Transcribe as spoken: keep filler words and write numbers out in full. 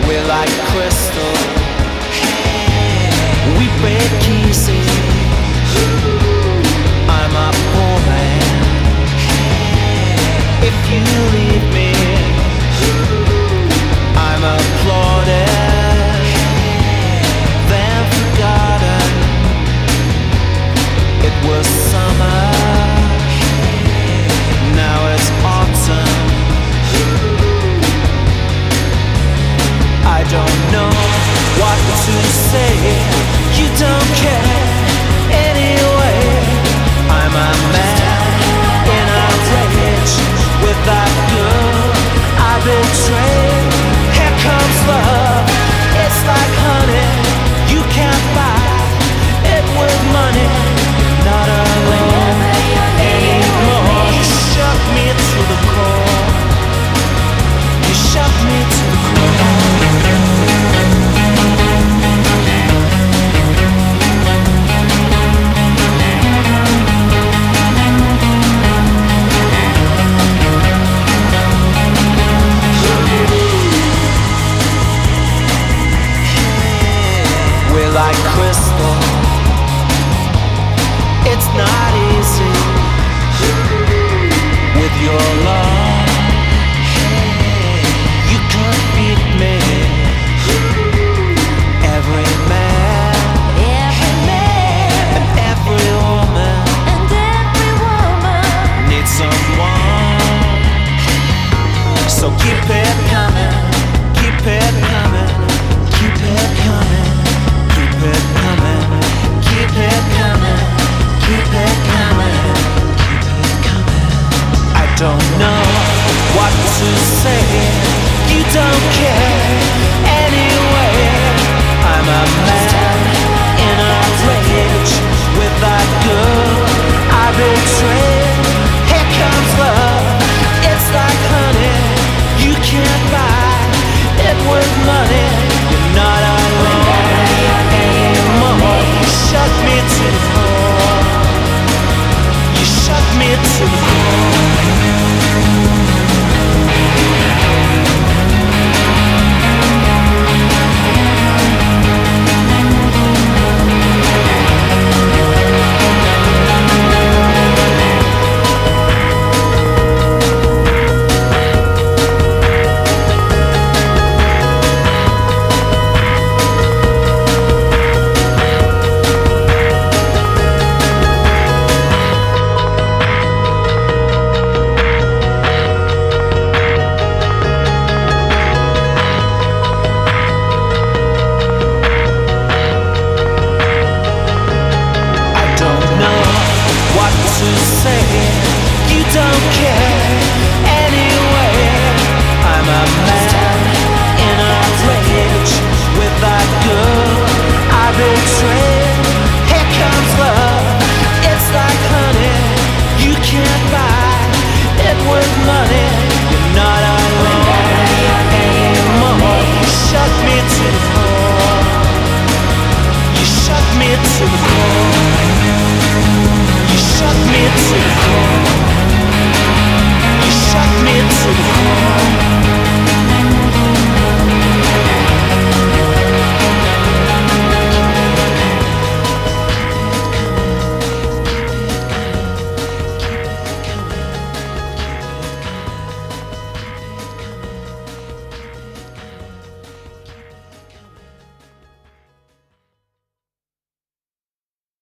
We're like crystal. We break easy. I'm a poor man. If you leave me, I'm applauded, then forgotten. It was summer, now it's autumn. I don't know what to say. You don't care anyway. I'm a man in a rage with that girl I betrayed. Here comes love. It's like honey. You can't buy it with money. Not alone anymore. You shook me to the core. You shook me to the core. We're like crystal. It's not easy with your love. You can't beat me. Every man, Every man and every woman and every woman needs someone. So keep it coming, keep it coming, keep it coming, keep it coming, keep it coming, keep it coming, keep it coming. I don't know what to say. You don't care anyway. I'm a man in a rage with that girl I betrayed.